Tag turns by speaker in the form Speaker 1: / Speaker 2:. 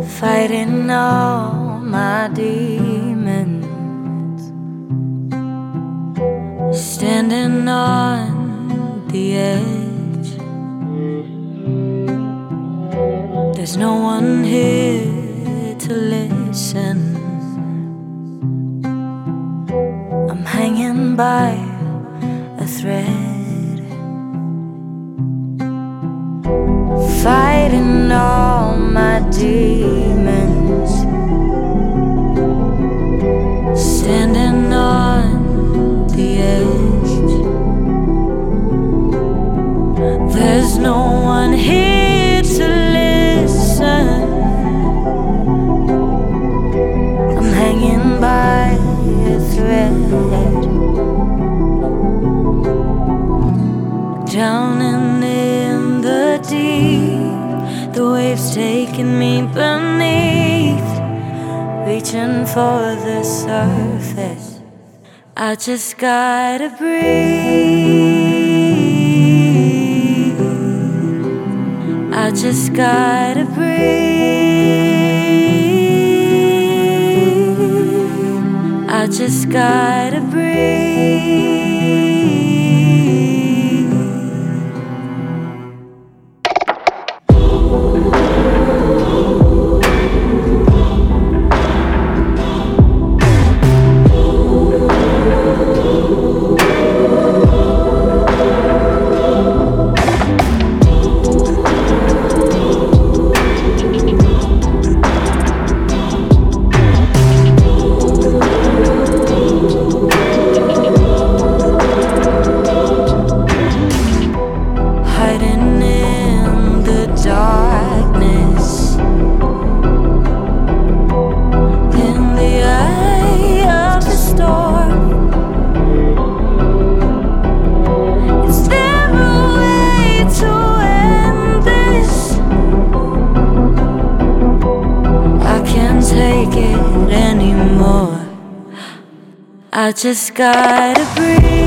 Speaker 1: fighting all my demons, standing on the edge. There's no one here to listen. I'm hanging by a thread, fighting all my demons, standing on the edge. There's no one here to listen. I'm hanging by a thread, drowning in the deep, the waves taking me beneath, reaching for the surface. I just gotta breathe. I just gotta breathe. I just gotta breathe. Hiding in the darkness, in the eye of the storm. Is there a way to end this? I can't take it anymore. I just gotta breathe.